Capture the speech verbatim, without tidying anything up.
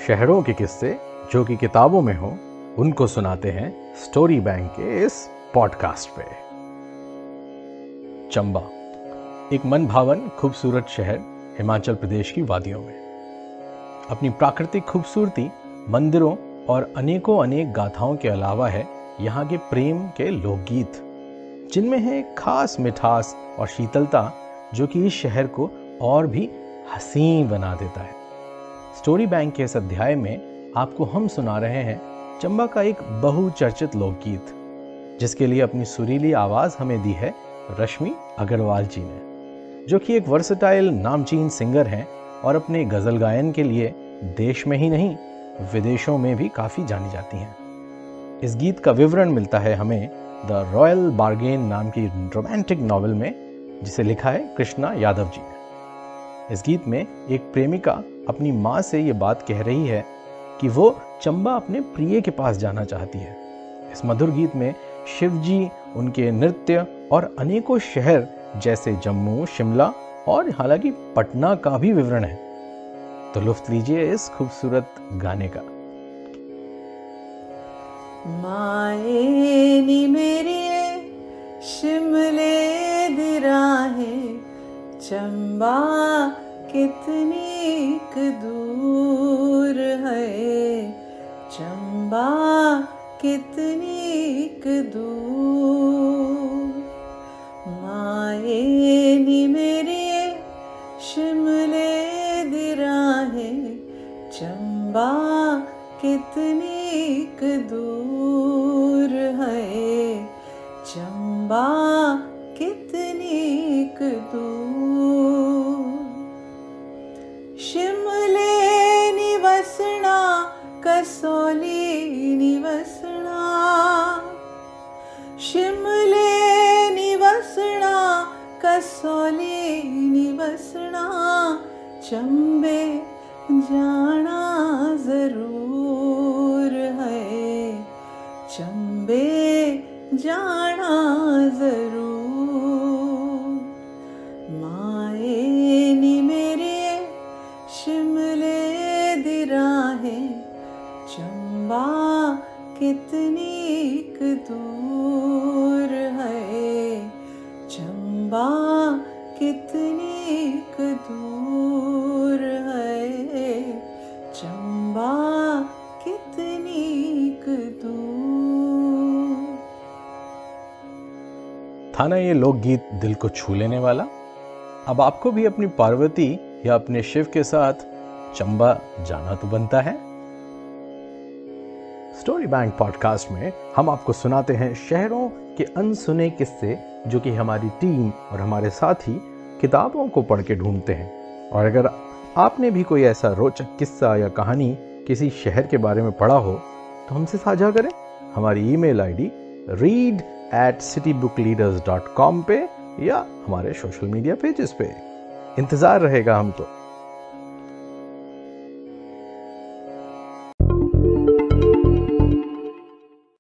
शहरों के किस्से जो कि किताबों में हो, उनको सुनाते हैं स्टोरी बैंक के इस पॉडकास्ट पे। चंबा, एक मन भावन खूबसूरत शहर हिमाचल प्रदेश की वादियों में। अपनी प्राकृतिक खूबसूरती, मंदिरों और अनेकों अनेक गाथाओं के अलावा है यहाँ के प्रेम के लोकगीत, जिनमें है खास मिठास और शीतलता जो कि इस शहर को और भी हसीन बना देता है। स्टोरी बैंक के इस अध्याय में आपको हम सुना रहे हैं चंबा का एक बहुचर्चित लोकगीत, जिसके लिए अपनी सुरीली आवाज हमें दी है रश्मि अग्रवाल जी ने, जो कि एक वर्सटाइल नामचीन सिंगर हैं और अपने गजल गायन के लिए देश में ही नहीं विदेशों में भी काफी जानी जाती हैं। इस गीत का विवरण मिलता है हमें द रॉयल बार्गेन नाम की रोमांटिक नॉवेल में, जिसे लिखा है कृष्णा यादव जी ने। इस गीत में एक प्रेमिका अपनी माँ से ये बात कह रही है कि वो चंबा अपने प्रिय के पास जाना चाहती है। इस मधुर गीत में शिवजी, उनके नृत्य और अनेकों शहर जैसे जम्मू, शिमला और हालांकि पटना का भी विवरण है। तो लुत्फ लीजिए इस खूबसूरत गाने का। माए नी मेरी शिमले दी राहें, चंबा कितनी दूर है, चंबा कितनी दूर। माए नी मेरी शिमले दी राहें, चंबा कितनी दूर है, चंबा कितनी दूर। शिमले निवसना कसौली निवसना, शिमले निवसना कसौली निवसना, चंबे जाना जरूर है, चंबे जाना जरूर। माए नी मेरे शिमले दी राहें, चंबा कितनी दूर है, चंबा कितनी दूर है, चंबा कितनी दूर। था ना ये लोकगीत दिल को छू लेने वाला। अब आपको भी अपनी पार्वती या अपने शिव के साथ चंबा जाना तो बनता है। स्टोरी बैंक पॉडकास्ट में हम आपको सुनाते हैं शहरों के अनसुने किस्से जो कि हमारी टीम और हमारे साथी किताबों को पढ़ के ढूंढते हैं। और अगर आपने भी कोई ऐसा रोचक किस्सा या कहानी किसी शहर के बारे में पढ़ा हो तो हमसे साझा करें। हमारी email ID read at city book leaders dot com पे या हमारे सोशल मीडिया पेजेस पे। इंतजार रहेगा हमको।